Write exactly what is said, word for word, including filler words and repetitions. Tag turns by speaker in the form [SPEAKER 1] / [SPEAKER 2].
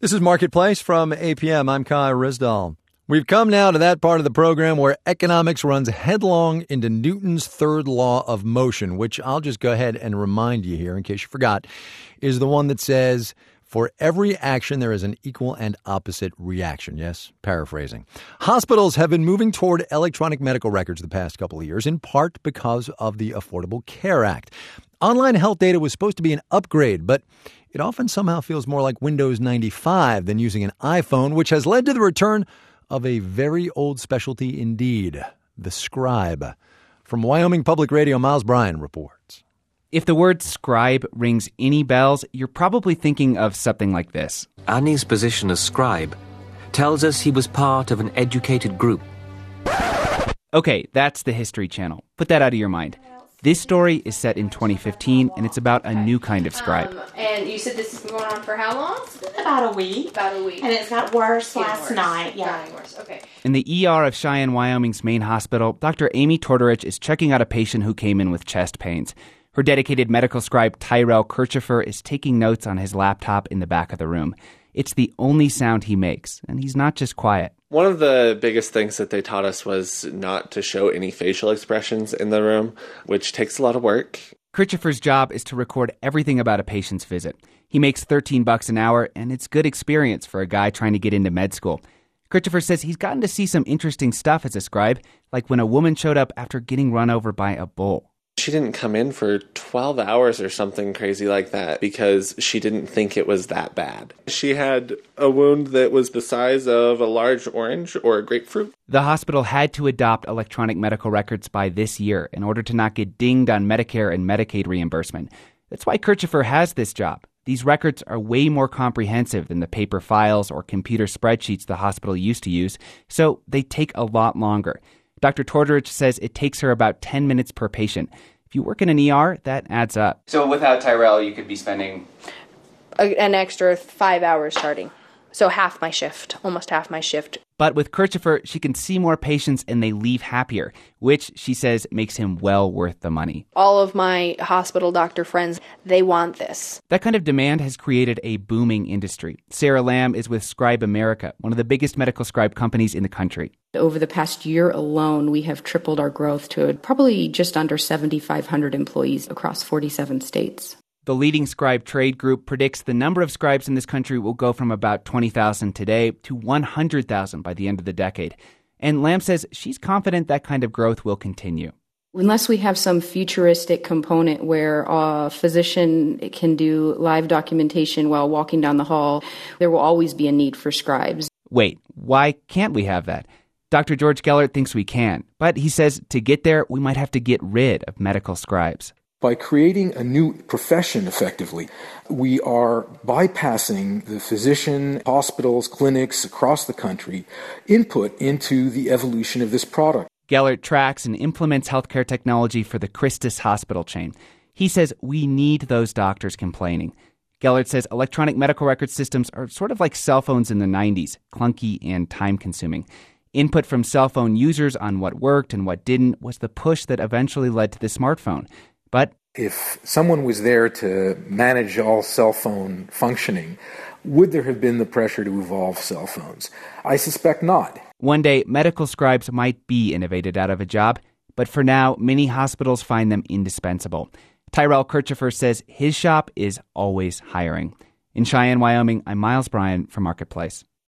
[SPEAKER 1] This is Marketplace from A P M. I'm Kai Risdall. We've come now to that part of the program where economics runs headlong into Newton's third law of motion, which I'll just go ahead and remind you here, in case you forgot, is the one that says, for every action, there is an equal and opposite reaction. Yes, paraphrasing. Hospitals have been moving toward electronic medical records the past couple of years, in part because of the Affordable Care Act. Online health data was supposed to be an upgrade, but it often somehow feels more like Windows ninety-five than using an iPhone, which has led to the return of a very old specialty indeed, the scribe. From Wyoming Public Radio, Miles Bryan reports.
[SPEAKER 2] If the word scribe rings any bells, you're probably thinking of something like this.
[SPEAKER 3] Annie's position as scribe tells us he was part of an educated group.
[SPEAKER 2] Okay, that's the History Channel. Put that out of your mind. This story is set in twenty fifteen, and it's about a new kind of scribe.
[SPEAKER 4] Um, and you said this has been going on for how long?
[SPEAKER 5] About a week.
[SPEAKER 4] About a week.
[SPEAKER 5] And it's got worse
[SPEAKER 4] Getting
[SPEAKER 5] last
[SPEAKER 4] worse.
[SPEAKER 5] night. Yeah.
[SPEAKER 4] Getting worse. Okay.
[SPEAKER 2] In the E R of Cheyenne, Wyoming's main hospital, Doctor Amy Tortorich is checking out a patient who came in with chest pains. Her dedicated medical scribe, Tyrell Kirchhofer, is taking notes on his laptop in the back of the room. It's the only sound he makes, and he's not just quiet.
[SPEAKER 6] One of the biggest things that they taught us was not to show any facial expressions in the room, which takes a lot of work.
[SPEAKER 2] Kirchhofer's job is to record everything about a patient's visit. He makes thirteen bucks an hour, and it's good experience for a guy trying to get into med school. Kirchhofer says he's gotten to see some interesting stuff as a scribe, like when a woman showed up after getting run over by a bull.
[SPEAKER 6] She didn't come in for twelve hours or something crazy like that because she didn't think it was that bad. She had a wound that was the size of a large orange or a grapefruit.
[SPEAKER 2] The hospital had to adopt electronic medical records by this year in order to not get dinged on Medicare and Medicaid reimbursement. That's why Kirchhofer has this job. These records are way more comprehensive than the paper files or computer spreadsheets the hospital used to use, so they take a lot longer. Doctor Tortorich says it takes her about ten minutes per patient. If you work in an E R, that adds up. So without Tyrell, you could be spending
[SPEAKER 4] A, an extra five hours starting. So half my shift, almost half my shift.
[SPEAKER 2] But with Kirchhofer, she can see more patients and they leave happier, which she says makes him well worth the money.
[SPEAKER 4] All of my hospital doctor friends, they want this.
[SPEAKER 2] That kind of demand has created a booming industry. Sarah Lamb is with Scribe America, one of the biggest medical scribe companies in the country.
[SPEAKER 7] Over the past year alone, we have tripled our growth to probably just under seventy-five hundred employees across forty-seven states.
[SPEAKER 2] The leading scribe trade group predicts the number of scribes in this country will go from about twenty thousand today to one hundred thousand by the end of the decade. And Lamb says she's confident that kind of growth will continue.
[SPEAKER 7] Unless we have some futuristic component where a physician can do live documentation while walking down the hall, there will always be a need for scribes.
[SPEAKER 2] Wait, why can't we have that? Doctor George Gellert thinks we can, but he says to get there, we might have to get rid of medical scribes.
[SPEAKER 8] By creating a new profession, effectively, we are bypassing the physician, hospitals, clinics across the country input into the evolution of this product.
[SPEAKER 2] Gellert tracks and implements healthcare technology for the Christus hospital chain. He says we need those doctors complaining. Gellert says electronic medical record systems are sort of like cell phones in the nineties, clunky and time-consuming. Input from cell phone users on what worked and what didn't was the push that eventually led to the smartphone. But
[SPEAKER 8] if someone was there to manage all cell phone functioning, would there have been the pressure to evolve cell phones? I suspect not.
[SPEAKER 2] One day, medical scribes might be innovated out of a job, but for now, many hospitals find them indispensable. Tyrell Kirchhofer says his shop is always hiring. In Cheyenne, Wyoming, I'm Miles Bryan for Marketplace.